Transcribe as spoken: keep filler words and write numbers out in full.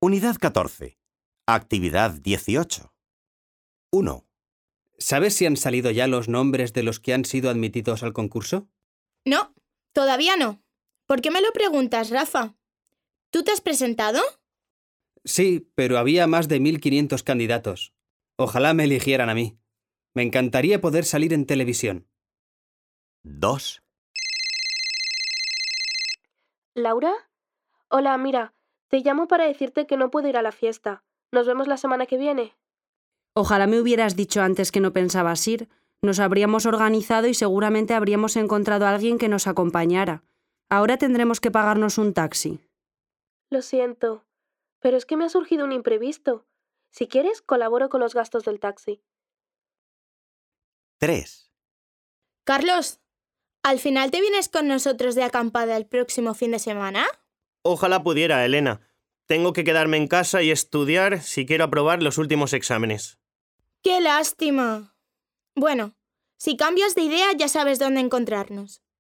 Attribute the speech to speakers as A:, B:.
A: Unidad catorce. Actividad dieciocho. uno.
B: ¿Sabes si han salido ya los nombres de los que han sido admitidos al concurso?
C: No, todavía no. ¿Por qué me lo preguntas, Rafa? ¿Tú te has presentado?
B: Sí, pero había más de mil quinientos candidatos. Ojalá me eligieran a mí. Me encantaría poder salir en televisión.
A: dos.
D: ¿Laura? Hola, mira, te llamo para decirte que no puedo ir a la fiesta. ¿Nos vemos la semana que viene?
E: Ojalá me hubieras dicho antes que no pensabas ir. Nos habríamos organizado y seguramente habríamos encontrado a alguien que nos acompañara. Ahora tendremos que pagarnos un taxi.
D: Lo siento, pero es que me ha surgido un imprevisto. Si quieres, colaboro con los gastos del taxi.
A: tres.
C: Carlos, ¿al final te vienes con nosotros de acampada el próximo fin de semana?
F: Ojalá pudiera, Elena. Tengo que quedarme en casa y estudiar si quiero aprobar los últimos exámenes.
C: ¡Qué lástima! Bueno, si cambias de idea ya sabes dónde encontrarnos.